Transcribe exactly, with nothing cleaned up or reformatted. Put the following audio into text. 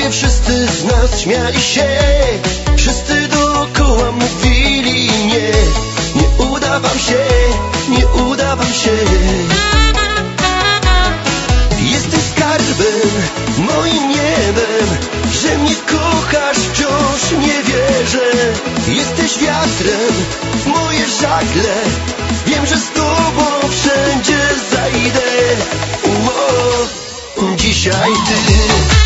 mnie wszyscy z nas śmiali się. Wszyscy dookoła mówili nie, nie uda wam się, nie uda wam się. Jesteś skarbem, moim niebem, że mnie kochasz, wciąż nie wierzę. Jesteś wiatrem w moje żagle, wiem, że z tobą wszędzie zajdę. Ło, dzisiaj ty.